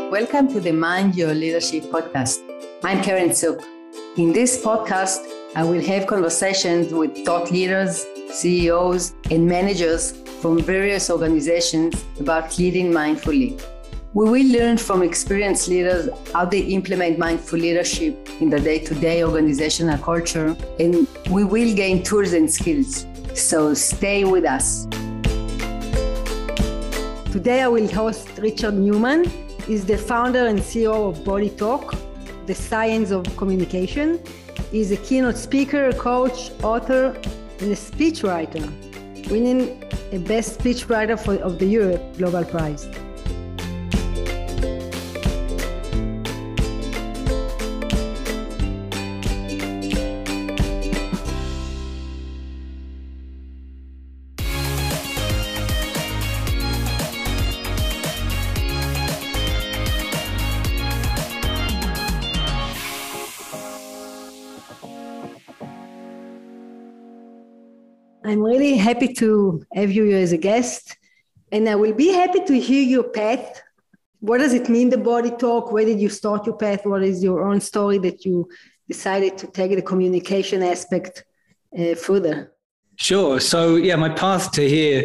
Welcome to the Mind Your Leadership podcast. I'm Karen Tsuk. In this podcast, I will have conversations with thought leaders, CEOs, and managers from various organizations about leading mindfully. We will learn from experienced leaders how they implement mindful leadership in the day-to-day organizational culture, and we will gain tools and skills. So stay with us. Today I will host Richard Newman. He's the founder and CEO of Body Talk, the science of communication. He's a keynote speaker, coach, author, and a speechwriter, winning a Best Speechwriter of the Year Global Prize. I'm really happy to have you here as a guest, and I will be happy to hear your path. What does it mean, the Body Talk? Where did you start your path? What is your own story that you decided to take the communication aspect further? Sure. So, my path to here,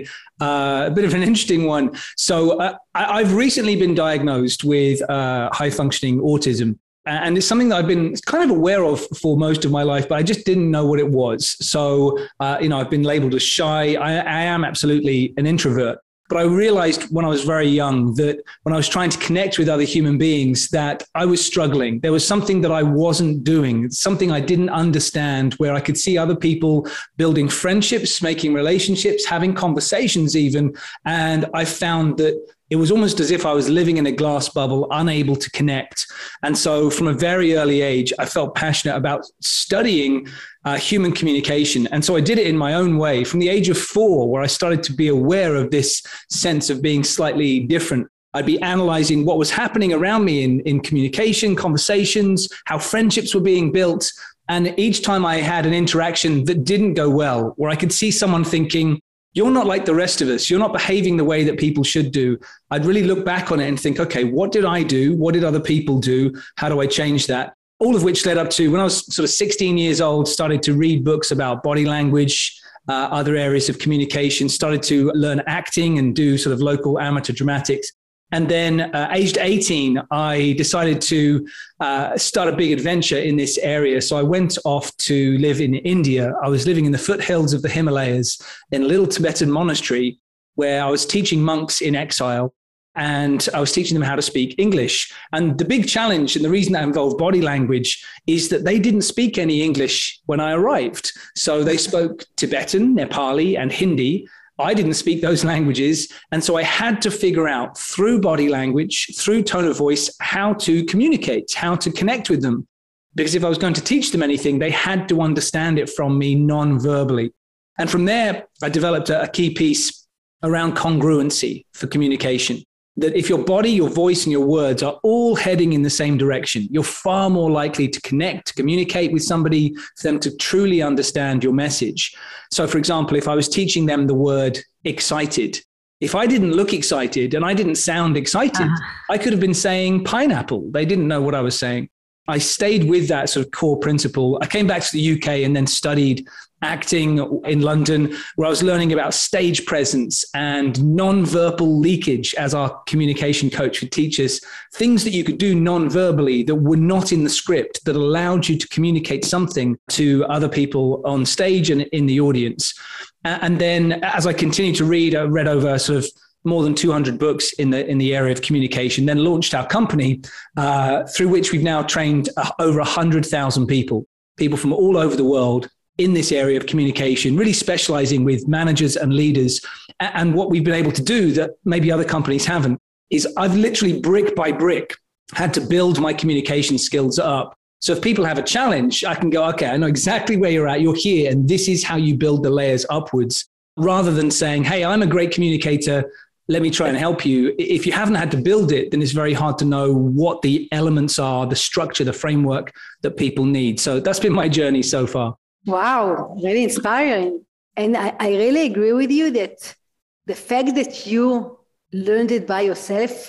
a bit of an interesting one. So I've recently been diagnosed with high-functioning autism. And it's something that I've been kind of aware of for most of my life, but I just didn't know what it was. So, I've been labeled as shy. I am absolutely an introvert. But I realized when I was very young that when I was trying to connect with other human beings that I was struggling. There was something that I wasn't doing, something I didn't understand, where I could see other people building friendships, making relationships, having conversations even. And I found that it was almost as if I was living in a glass bubble, unable to connect. And so from a very early age, I felt passionate about studying human communication. And so I did it in my own way from the age of 4, where I started to be aware of this sense of being slightly different. I'd be analyzing what was happening around me in communication, conversations, how friendships were being built. And each time I had an interaction that didn't go well, where I could see someone thinking, you're not like the rest of us. You're not behaving the way that people should do. I'd really look back on it and think, okay, what did I do? What did other people do? How do I change that? All of which led up to when I was sort of 16 years old, started to read books about body language, other areas of communication, started to learn acting and do sort of local amateur dramatics. And then aged 18, I decided to start a big adventure in this area. So I went off to live in India. I was living in the foothills of the Himalayas in a little Tibetan monastery where I was teaching monks in exile. And I was teaching them how to speak English. And the big challenge and the reason that involved body language is that they didn't speak any English when I arrived. So they spoke Tibetan, Nepali, and Hindi. I didn't speak those languages. And so I had to figure out through body language, through tone of voice, how to communicate, how to connect with them. Because if I was going to teach them anything, they had to understand it from me non-verbally. And from there, I developed a key piece around congruency for communication. That if your body, your voice, and your words are all heading in the same direction, you're far more likely to connect, to communicate with somebody, for them to truly understand your message. So, for example, if I was teaching them the word excited, if I didn't look excited and I didn't sound excited, I could have been saying pineapple. They didn't know what I was saying. I stayed with that sort of core principle. I came back to the UK and then studied acting in London, where I was learning about stage presence and non-verbal leakage as our communication coach would teach us, things that you could do non-verbally that were not in the script that allowed you to communicate something to other people on stage and in the audience. And then as I continued to read, I read over sort of more than 200 books in the area of communication, then launched our company through which we've now trained over 100,000 people from all over the world in this area of communication, really specializing with managers and leaders. And what we've been able to do that maybe other companies haven't is I've literally brick by brick had to build my communication skills up. So if people have a challenge, I can go, okay, I know exactly where you're at. You're here. And this is how you build the layers upwards, rather than saying, hey, I'm a great communicator. Let me try and help you. If you haven't had to build it, then it's very hard to know what the elements are, the structure, the framework that people need. So that's been my journey so far. Wow, really inspiring. And I really agree with you that the fact that you learned it by yourself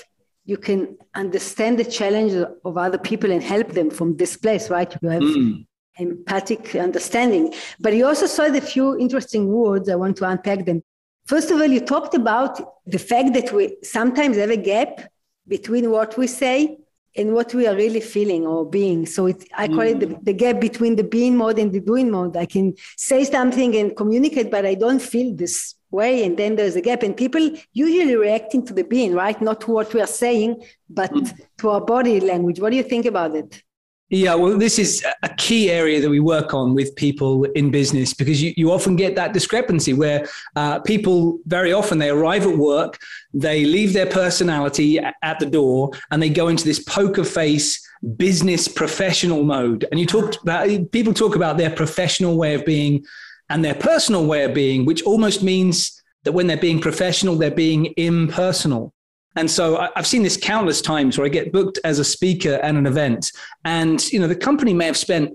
you can understand the challenges of other people and help them from this place, right? You have empathic understanding. But you also said a few interesting words. I want to unpack them. First of all, you talked about the fact that we sometimes have a gap between what we say and what we are really feeling or being. So I call it the gap between the being mode and the doing mode. I can say something and communicate, but I don't feel this way. And then there's a gap. And people usually reacting to the being, right? Not to what we are saying, but to our body language. What do you think about it? Yeah, well, this is a key area that we work on with people in business, because you often get that discrepancy where people very often, they arrive at work, they leave their personality at the door, and they go into this poker face business professional mode. And people talk about their professional way of being and their personal way of being, which almost means that when they're being professional, they're being impersonal. And so I've seen this countless times where I get booked as a speaker at an event, and the company may have spent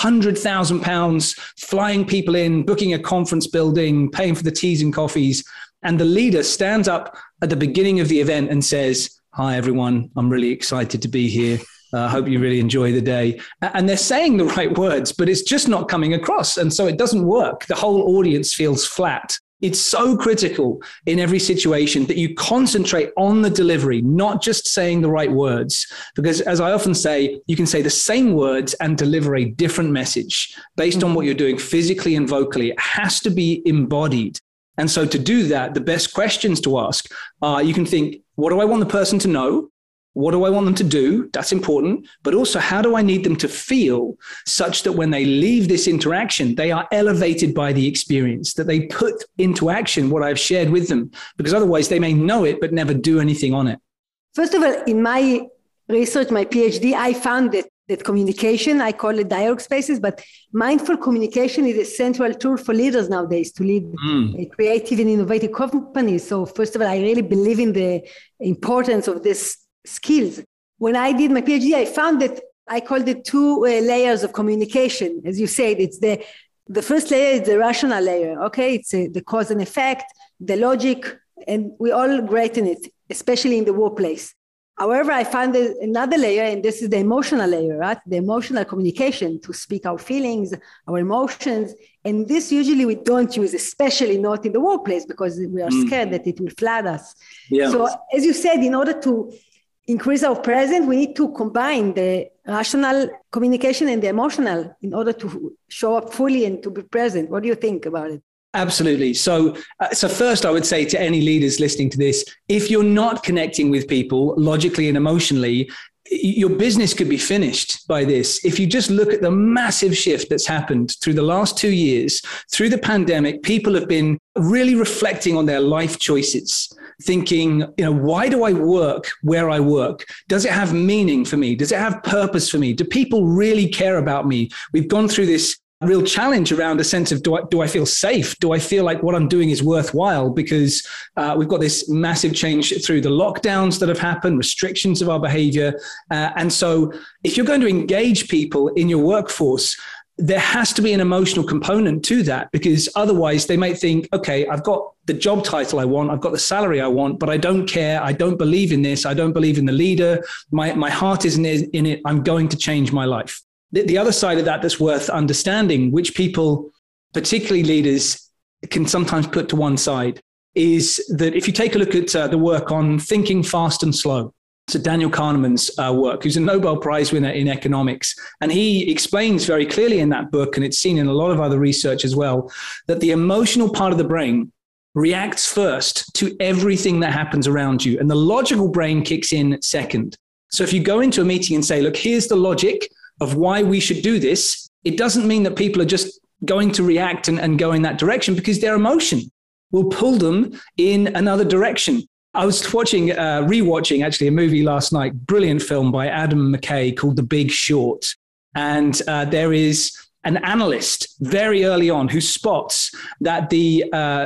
£100,000 flying people in, booking a conference building, paying for the teas and coffees. And the leader stands up at the beginning of the event and says, "Hi, everyone. I'm really excited to be here. I hope you really enjoy the day." And they're saying the right words, but it's just not coming across. And so it doesn't work. The whole audience feels flat. It's so critical in every situation that you concentrate on the delivery, not just saying the right words. Because as I often say, you can say the same words and deliver a different message based on what you're doing physically and vocally. It has to be embodied. And so to do that, the best questions to ask are, you can think, what do I want the person to know? What do I want them to do? That's important. But also, how do I need them to feel such that when they leave this interaction, they are elevated by the experience, that they put into action what I've shared with them? Because otherwise they may know it, but never do anything on it. First of all, in my research, my PhD, I found that communication, I call it dialogue spaces, but mindful communication is a central tool for leaders nowadays to lead creative and innovative companies. So first of all, I really believe in the importance of this skills. When I did my PhD, I found that I called it two layers of communication. As you said, it's the first layer is the rational layer. Okay, it's the cause and effect, the logic, and we're all great in it, especially in the workplace. However, I found another layer, and this is the emotional layer, right? The emotional communication, to speak our feelings, our emotions. And this usually we don't use, especially not in the workplace, because we are scared that it will flood us. Yeah. So as you said, in order to increase our presence, we need to combine the rational communication and the emotional in order to show up fully and to be present. What do you think about it? Absolutely. So first, I would say to any leaders listening to this, if you're not connecting with people logically and emotionally, your business could be finished by this. If you just look at the massive shift that's happened through the last 2 years, through the pandemic, people have been really reflecting on their life choices, thinking, why do I work where I work? Does it have meaning for me? Does it have purpose for me? Do people really care about me? We've gone through this real challenge around a sense of, do I feel safe? Do I feel like what I'm doing is worthwhile? Because we've got this massive change through the lockdowns that have happened, restrictions of our behavior. And so if you're going to engage people in your workforce, there has to be an emotional component to that, because otherwise they might think, okay, I've got the job title I want, I've got the salary I want, but I don't care. I don't believe in this. I don't believe in the leader. My heart isn't in it. I'm going to change my life. The other side of that that's worth understanding, which people, particularly leaders, can sometimes put to one side, is that if you take a look at the work on thinking fast and slow, so Daniel Kahneman's work, who's a Nobel Prize winner in economics, and he explains very clearly in that book, and it's seen in a lot of other research as well, that the emotional part of the brain reacts first to everything that happens around you, and the logical brain kicks in second. So if you go into a meeting and say, look, here's the logic of why we should do this, it doesn't mean that people are just going to react and go in that direction, because their emotion will pull them in another direction. I was rewatching actually a movie last night, brilliant film by Adam McKay called The Big Short. And there is an analyst very early on who spots that the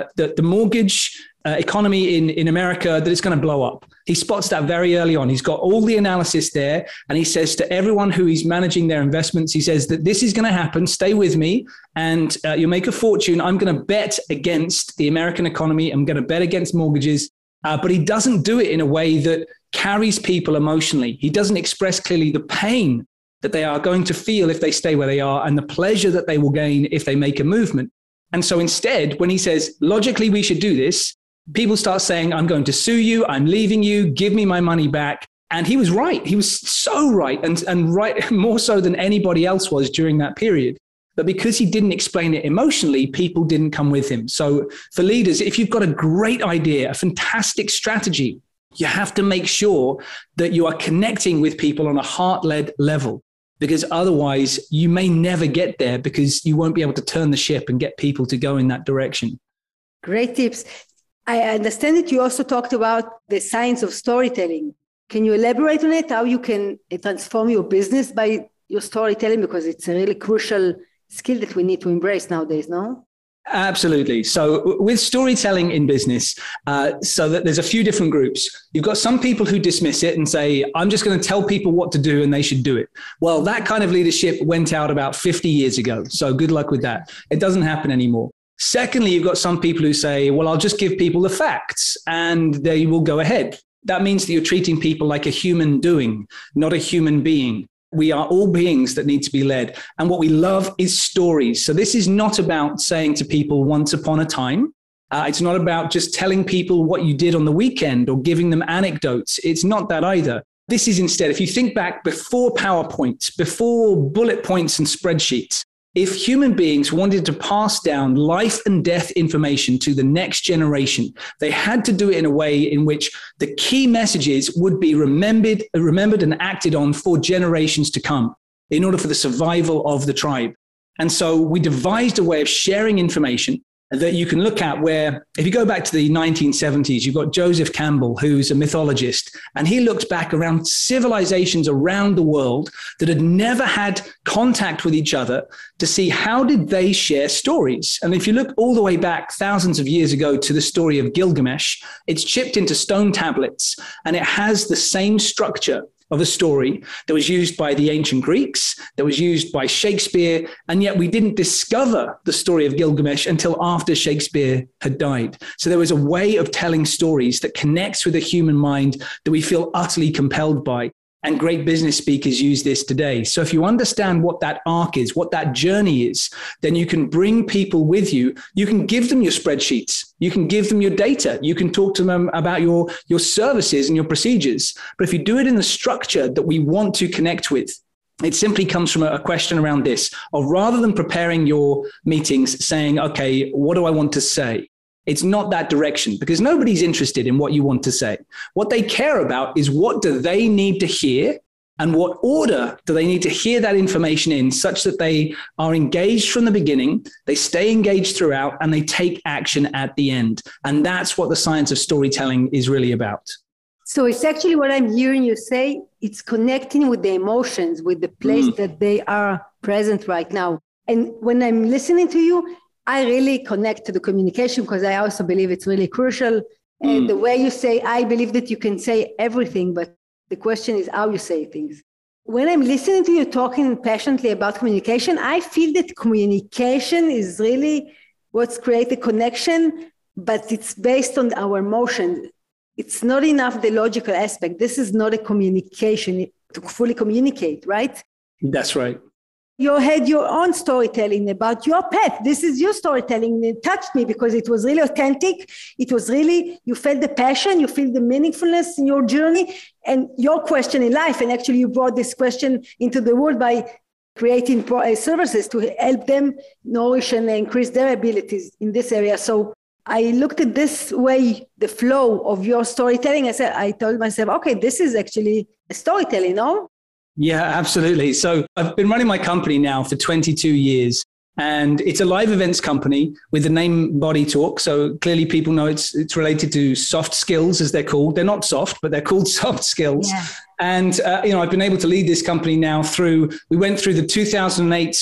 mortgage economy in America, that it's going to blow up. He spots that very early on. He's got all the analysis there. And he says to everyone who he's managing their investments, he says that this is going to happen. Stay with me and you'll make a fortune. I'm going to bet against the American economy. I'm going to bet against mortgages. but he doesn't do it in a way that carries people emotionally. He doesn't express clearly the pain that they are going to feel if they stay where they are and the pleasure that they will gain if they make a movement. And so instead, when he says, logically, we should do this, people start saying, I'm going to sue you, I'm leaving you, give me my money back. And he was right. He was so right, and right more so than anybody else was during that period. But because he didn't explain it emotionally, people didn't come with him. So for leaders, if you've got a great idea, a fantastic strategy, you have to make sure that you are connecting with people on a heart-led level, because otherwise you may never get there because you won't be able to turn the ship and get people to go in that direction. Great tips. I understand that you also talked about the science of storytelling. Can you elaborate on it, how you can transform your business by your storytelling? Because it's a really crucial skill that we need to embrace nowadays, no? Absolutely. So with storytelling in business, so that there's a few different groups. You've got some people who dismiss it and say, I'm just going to tell people what to do and they should do it. Well, that kind of leadership went out about 50 years ago. So good luck with that. It doesn't happen anymore. Secondly, you've got some people who say, well, I'll just give people the facts and they will go ahead. That means that you're treating people like a human doing, not a human being. We are all beings that need to be led. And what we love is stories. So this is not about saying to people once upon a time. It's not about just telling people what you did on the weekend or giving them anecdotes. It's not that either. This is instead, if you think back before PowerPoint, before bullet points and spreadsheets, if human beings wanted to pass down life and death information to the next generation, they had to do it in a way in which the key messages would be remembered and acted on for generations to come in order for the survival of the tribe. And so we devised a way of sharing information that you can look at where, if you go back to the 1970s, you've got Joseph Campbell, who's a mythologist, and he looked back around civilizations around the world that had never had contact with each other to see how did they share stories. And if you look all the way back thousands of years ago to the story of Gilgamesh, it's chipped into stone tablets, and it has the same structure of a story that was used by the ancient Greeks, that was used by Shakespeare, and yet we didn't discover the story of Gilgamesh until after Shakespeare had died. So there was a way of telling stories that connects with the human mind that we feel utterly compelled by. And great business speakers use this today. So if you understand what that arc is, what that journey is, then you can bring people with you. You can give them your spreadsheets. You can give them your data. You can talk to them about your services and your procedures. But if you do it in the structure that we want to connect with, it simply comes from a question around this, of rather than preparing your meetings saying, okay, what do I want to say? It's not that direction, because nobody's interested in what you want to say. What they care about is what do they need to hear and what order do they need to hear that information in, such that they are engaged from the beginning, they stay engaged throughout, and they take action at the end. And that's what the science of storytelling is really about. So it's actually what I'm hearing you say, it's connecting with the emotions, with the place that they are present right now. And when I'm listening to you, I really connect to the communication, because I also believe it's really crucial. And the way you say, I believe that you can say everything, but the question is how you say things. When I'm listening to you talking passionately about communication, I feel that communication is really what's create the connection, but it's based on our emotions. It's not enough the logical aspect. This is not a communication to fully communicate, right? That's right. You had your own storytelling about your pet. This is your storytelling. It touched me because it was really authentic. It was really, you felt the passion, you feel the meaningfulness in your journey and your question in life. And actually you brought this question into the world by creating services to help them nourish and increase their abilities in this area. So I looked at this way, the flow of your storytelling. I told myself, okay, this is actually a storytelling, no? Yeah, absolutely. So I've been running my company now for 22 years, and it's a live events company with the name Body Talk. So clearly people know it's related to soft skills, as they're called. They're not soft, but they're called soft skills. Yeah. And, I've been able to lead this company now we went through the 2008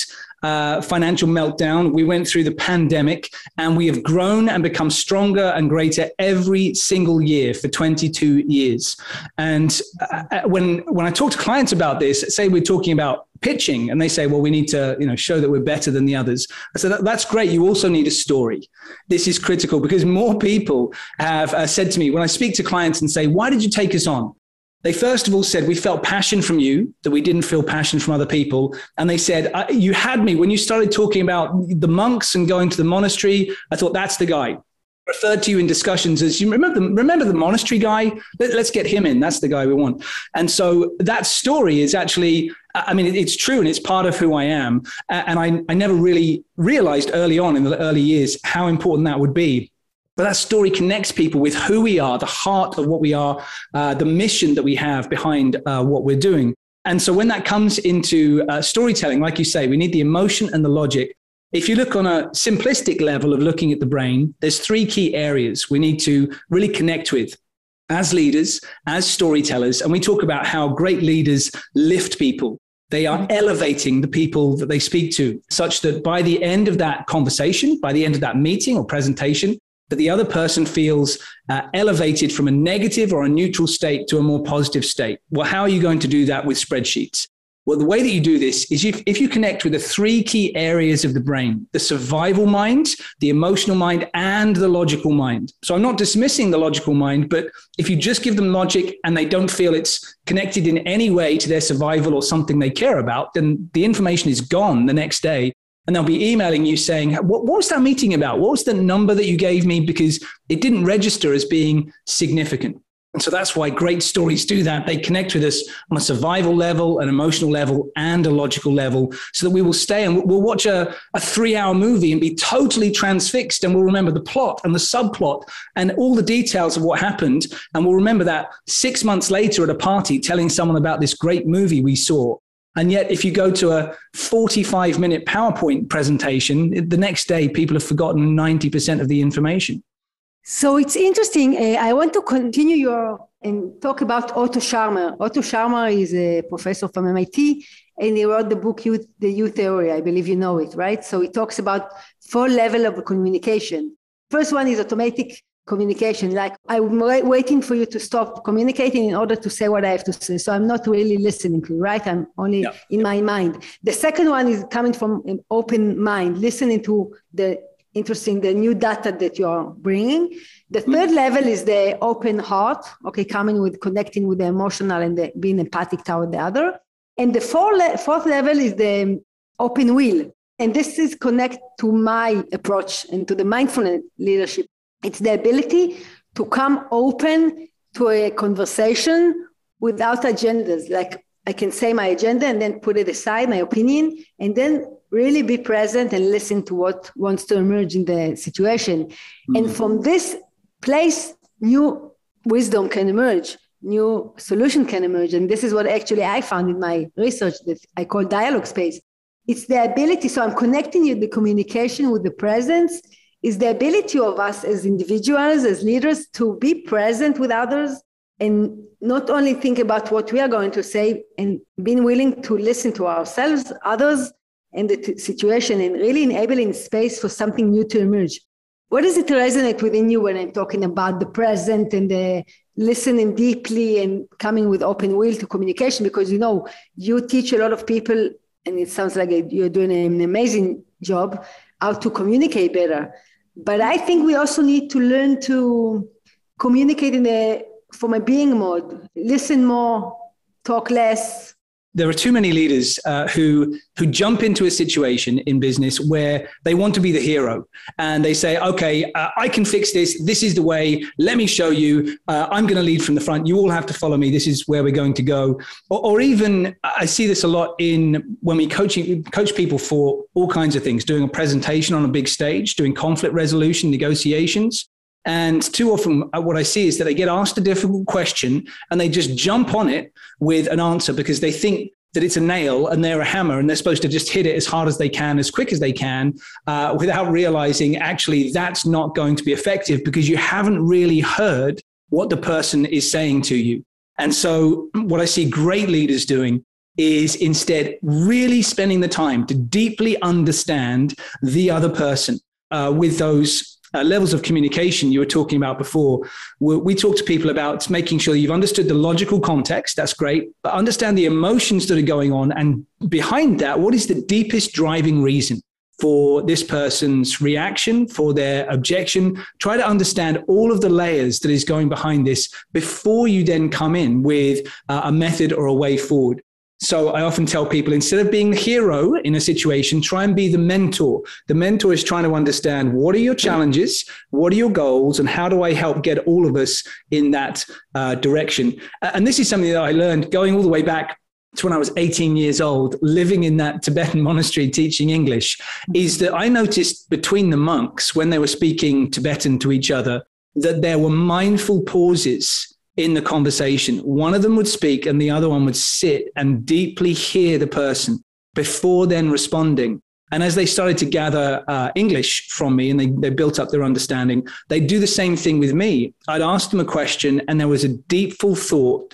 financial meltdown. We went through the pandemic, and we have grown and become stronger and greater every single year for 22 years. And when I talk to clients about this, say we're talking about pitching, and they say, well, we need to, show that we're better than the others. I said, that's great. You also need a story. This is critical, because more people have said to me when I speak to clients and say, why did you take us on? They first of all said, we felt passion from you that we didn't feel passion from other people. And they said, you had me when you started talking about the monks and going to the monastery. I thought, that's the guy. Referred to you in discussions as, you remember the monastery guy? Let's get him in. That's the guy we want. And so that story is actually, it's true, and it's part of who I am. And I never really realized early on in the early years how important that would be. But that story connects people with who we are, the heart of what we are, the mission that we have behind what we're doing. And so when that comes into storytelling, like you say, we need the emotion and the logic. If you look on a simplistic level of looking at the brain, there's three key areas we need to really connect with as leaders, as storytellers. And we talk about how great leaders lift people. They are elevating the people that they speak to, such that by the end of that conversation, by the end of that meeting or presentation, that the other person feels elevated from a negative or a neutral state to a more positive state. Well, how are you going to do that with spreadsheets? Well, the way that you do this is if you connect with the three key areas of the brain, the survival mind, the emotional mind, and the logical mind. So I'm not dismissing the logical mind, but if you just give them logic and they don't feel it's connected in any way to their survival or something they care about, then the information is gone the next day. And they'll be emailing you saying, what was that meeting about? What was the number that you gave me? Because it didn't register as being significant. And so that's why great stories do that. They connect with us on a survival level, an emotional level, and a logical level, so that we will stay and we'll watch a 3-hour movie and be totally transfixed, and we'll remember the plot and the subplot and all the details of what happened. And we'll remember that 6 months later at a party telling someone about this great movie we saw. And yet, if you go to a 45-minute PowerPoint presentation, the next day, people have forgotten 90% of the information. So it's interesting. I want to continue and talk about Otto Scharmer. Otto Scharmer is a professor from MIT, and he wrote the book, The U Theory. I believe you know it, right? So he talks about 4 levels of communication. First one is automatic communication. Like, I'm waiting for you to stop communicating in order to say what I have to say. So I'm not really listening to you, right? I'm only in my mind. The second one is coming from an open mind, listening to the new data that you're bringing. The third level is the open heart, coming with connecting with the emotional and being empathic toward the other. And the fourth level is the open will. And this is connect to my approach and to the mindfulness leadership. It's the ability to come open to a conversation without agendas. Like, I can say my agenda and then put it aside, my opinion, and then really be present and listen to what wants to emerge in the situation. Mm-hmm. And from this place, new wisdom can emerge, new solution can emerge. And this is what actually I found in my research that I call dialogue space. It's the ability, so I'm connecting you the communication with the presence, is the ability of us as individuals, as leaders, to be present with others and not only think about what we are going to say, and being willing to listen to ourselves, others, and the situation, and really enabling space for something new to emerge. What does it resonate within you when I'm talking about the present and the listening deeply and coming with open will to communication? Because, you teach a lot of people, and it sounds like you're doing an amazing job, how to communicate better. But I think we also need to learn to communicate from a being mode, listen more, talk less. There are too many leaders who jump into a situation in business where they want to be the hero, and they say, okay, I can fix this. This is the way. Let me show you. I'm going to lead from the front. You all have to follow me. This is where we're going to go. Or even I see this a lot when we coach people for all kinds of things, doing a presentation on a big stage, doing conflict resolution, negotiations. And too often what I see is that they get asked a difficult question and they just jump on it with an answer because they think that it's a nail and they're a hammer and they're supposed to just hit it as hard as they can, as quick as they can, without realizing actually that's not going to be effective because you haven't really heard what the person is saying to you. And so what I see great leaders doing is instead really spending the time to deeply understand the other person with those levels of communication you were talking about before. We talk to people about making sure you've understood the logical context. That's great. But understand the emotions that are going on. And behind that, what is the deepest driving reason for this person's reaction, for their objection? Try to understand all of the layers that is going behind this before you then come in with a method or a way forward. So I often tell people, instead of being the hero in a situation, try and be the mentor. The mentor is trying to understand, what are your challenges? What are your goals? And how do I help get all of us in that direction? And this is something that I learned going all the way back to when I was 18 years old, living in that Tibetan monastery teaching English, is that I noticed between the monks, when they were speaking Tibetan to each other, that there were mindful pauses in the conversation. One of them would speak and the other one would sit and deeply hear the person before then responding. And as they started to gather English from me and they built up their understanding, they do the same thing with me. I'd ask them a question and there was a deep thought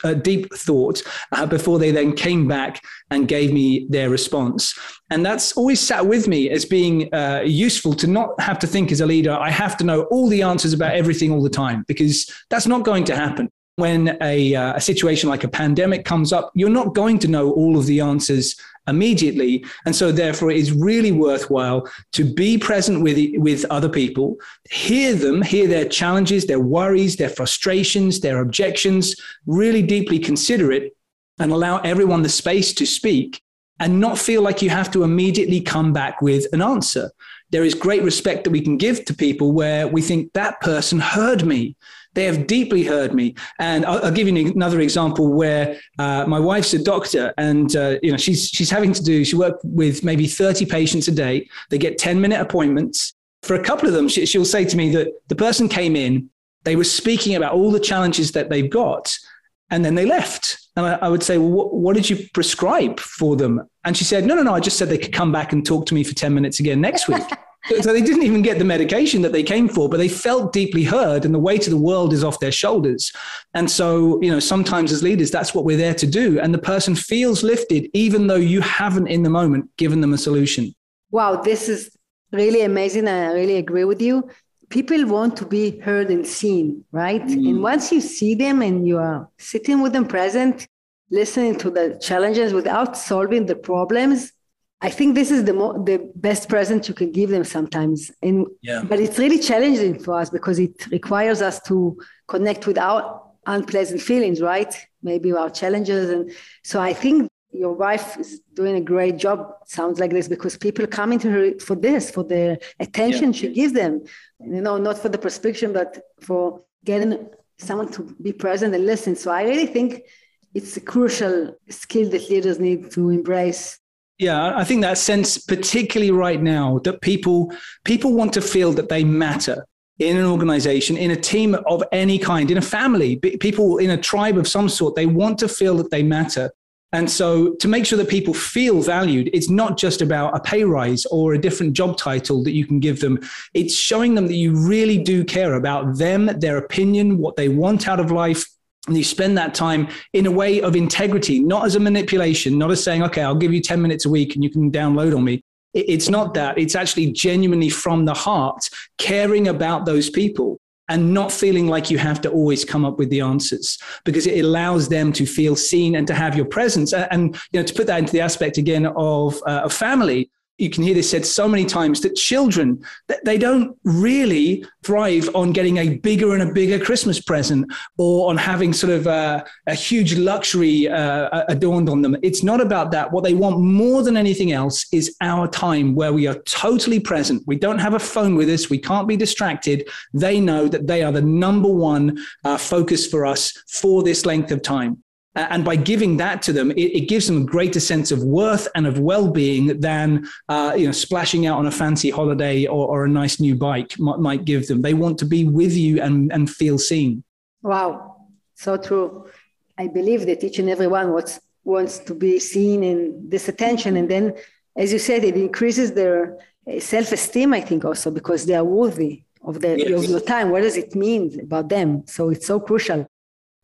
before they then came back and gave me their response. And that's always sat with me as being useful, to not have to think as a leader, I have to know all the answers about everything all the time, because that's not going to happen. When a situation like a pandemic comes up, you're not going to know all of the answers immediately. And so therefore, it is really worthwhile to be present with other people, hear them, hear their challenges, their worries, their frustrations, their objections, really deeply consider it, and allow everyone the space to speak and not feel like you have to immediately come back with an answer. There is great respect that we can give to people where we think that person heard me. They have deeply heard me. And I'll give you another example where my wife's a doctor and she's having to she works with maybe 30 patients a day. They get 10-minute appointments. For a couple of them, she'll say to me that the person came in, they were speaking about all the challenges that they've got, and then they left. And I would say, well, what did you prescribe for them? And she said, no, I just said they could come back and talk to me for 10 minutes again next week. So they didn't even get the medication that they came for, but they felt deeply heard, and the weight of the world is off their shoulders. And so, sometimes as leaders, that's what we're there to do. And the person feels lifted, even though you haven't in the moment given them a solution. Wow, this is really amazing. I really agree with you. People want to be heard and seen, right? And once you see them and you are sitting with them present, listening to the challenges without solving the problems, I think this is the best present you can give them sometimes. But it's really challenging for us because it requires us to connect with our unpleasant feelings, right? Maybe our challenges. And so I think your wife is doing a great job, sounds like this, because people come into her for this, for the attention she gives them, not for the prescription, but for getting someone to be present and listen. So I really think it's a crucial skill that leaders need to embrace. Yeah, I think that sense, particularly right now, that people want to feel that they matter in an organization, in a team of any kind, in a family, people in a tribe of some sort, they want to feel that they matter. And so to make sure that people feel valued, it's not just about a pay rise or a different job title that you can give them. It's showing them that you really do care about them, their opinion, what they want out of life. And you spend that time in a way of integrity, not as a manipulation, not as saying, okay, I'll give you 10 minutes a week and you can download on me. It's not that. It's actually genuinely from the heart, caring about those people and not feeling like you have to always come up with the answers, because it allows them to feel seen and to have your presence. And to put that into the aspect again of a family, you can hear this said so many times that children, they don't really thrive on getting a bigger and a bigger Christmas present or on having sort of a huge luxury adorned on them. It's not about that. What they want more than anything else is our time where we are totally present. We don't have a phone with us. We can't be distracted. They know that they are the number one focus for us for this length of time. And by giving that to them, it gives them a greater sense of worth and of well-being than splashing out on a fancy holiday or a nice new bike might give them. They want to be with you and feel seen. Wow, so true. I believe that each and every one wants to be seen in this attention. And then, as you said, it increases their self-esteem, I think, also because they are worthy of your time. What does it mean about them? So it's so crucial.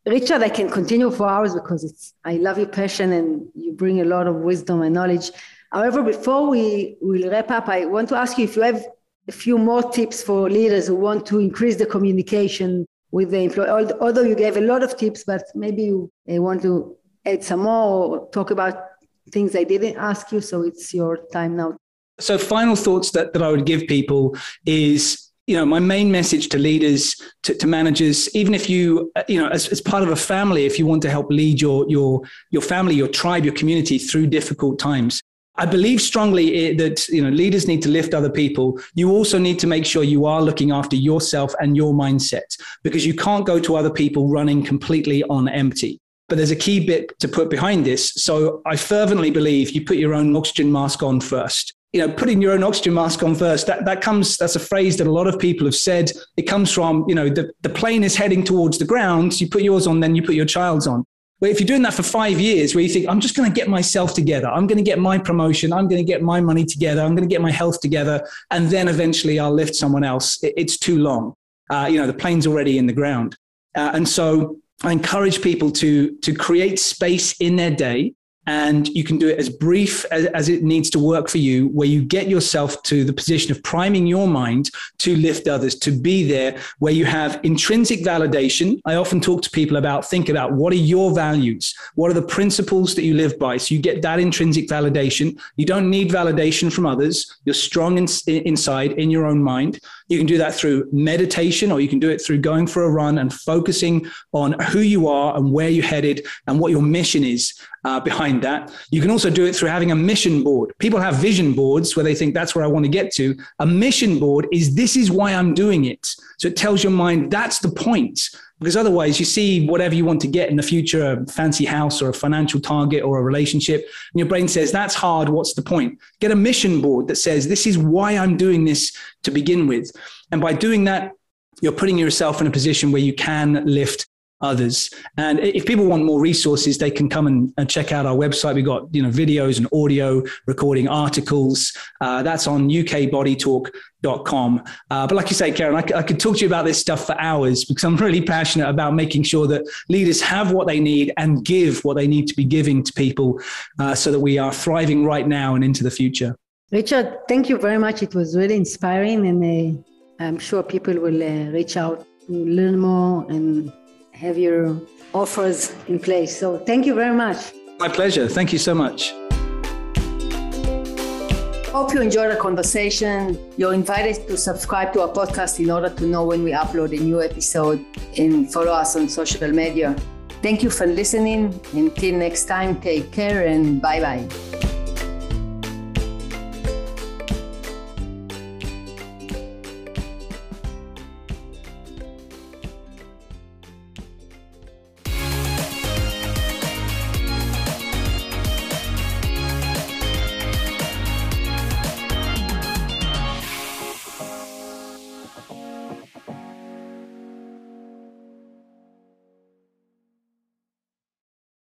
Richard, I can continue for hours because I love your passion and you bring a lot of wisdom and knowledge. However, before we will wrap up, I want to ask you if you have a few more tips for leaders who want to increase the communication with the employee. Although you gave a lot of tips, but maybe you want to add some more or talk about things I didn't ask you. So it's your time now. So final thoughts that I would give people is, my main message to leaders, to managers, even if you, as part of a family, if you want to help lead your family, your tribe, your community through difficult times, I believe strongly that, leaders need to lift other people. You also need to make sure you are looking after yourself and your mindset, because you can't go to other people running completely on empty. But there's a key bit to put behind this. So I fervently believe you put your own oxygen mask on first. Putting your own oxygen mask on first, that's a phrase that a lot of people have said. It comes from, the plane is heading towards the ground. You put yours on, then you put your child's on. But if you're doing that for 5 years where you think, I'm just going to get myself together, I'm going to get my promotion, I'm going to get my money together, I'm going to get my health together, and then eventually I'll lift someone else, it's too long. The plane's already in the ground. And so I encourage people to create space in their day. And you can do it as brief as it needs to work for you, where you get yourself to the position of priming your mind to lift others, to be there, where you have intrinsic validation. I often talk to people think about what are your values? What are the principles that you live by? So you get that intrinsic validation. You don't need validation from others. You're strong inside in your own mind. You can do that through meditation, or you can do it through going for a run and focusing on who you are and where you're headed and what your mission is behind that. You can also do it through having a mission board. People have vision boards where they think that's where I want to get to. A mission board is, this is why I'm doing it. So it tells your mind that's the point. Because otherwise you see whatever you want to get in the future, a fancy house or a financial target or a relationship, and your brain says, that's hard, what's the point? Get a mission board that says, this is why I'm doing this to begin with. And by doing that, you're putting yourself in a position where you can lift others. And if people want more resources, they can come and check out our website. We've got, videos and audio recording articles. That's on ukbodytalk.com. But like you say, Karen, I could talk to you about this stuff for hours, because I'm really passionate about making sure that leaders have what they need and give what they need to be giving to people, so that we are thriving right now and into the future. Richard, thank you very much. It was really inspiring, and I'm sure people will reach out to learn more and have your offers in place. So thank you very much. My pleasure. Thank you so much. Hope you enjoyed the conversation. You're invited to subscribe to our podcast in order to know when we upload a new episode, and follow us on social media. Thank you for listening. Until next time, take care and bye-bye.